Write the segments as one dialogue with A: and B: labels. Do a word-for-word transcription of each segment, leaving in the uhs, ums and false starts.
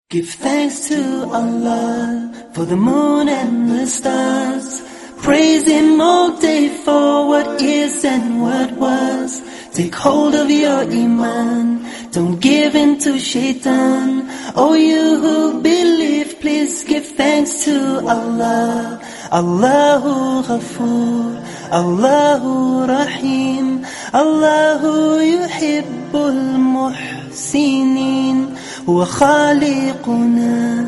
A: Give thanks to Allah for the moon and the stars. Praise Him all day for what is and what was. Take hold of your iman, don't give in to shaitan. Oh, you who believe, please give thanks to Allah. Allahu Ghafoor, Allahu Rahim, Allahu Yuhibbul Muhsinin. هو خالقنا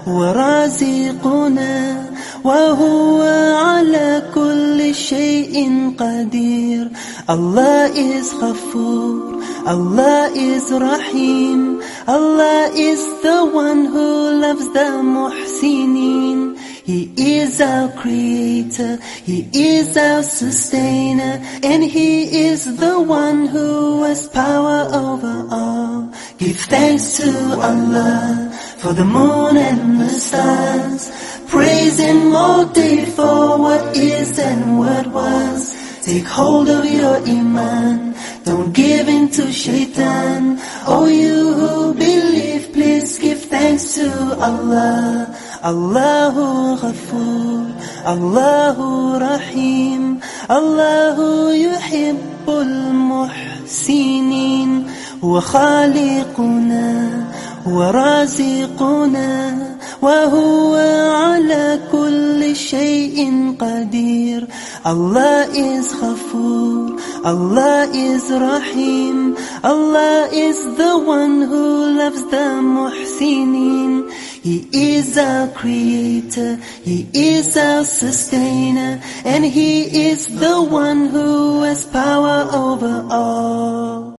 A: ورازقنا وهو على كل شيء قدير. Allah is Ghafoor, Allah is Rahim, Allah is the one who loves the Muhsinin. He is our creator, He is our sustainer, and He is the one who has power over all. Give thanks to Allah for the moon and the stars. Praise Him all day for what is and what was. Take hold of your iman, don't give in to shaitan. Oh, you who believe, please give thanks to Allah. Allahu Ghafoor, Allahu Rahim, Allahu Yuhibbul Muhsinin. هو خالقنا ورازقنا وهو على كل شيء قدير. Allah is Ghafoor, Allah is Rahim, Allah is the one who loves the Muhsinin. He is our creator, He is our sustainer, and He is the one who has power over all.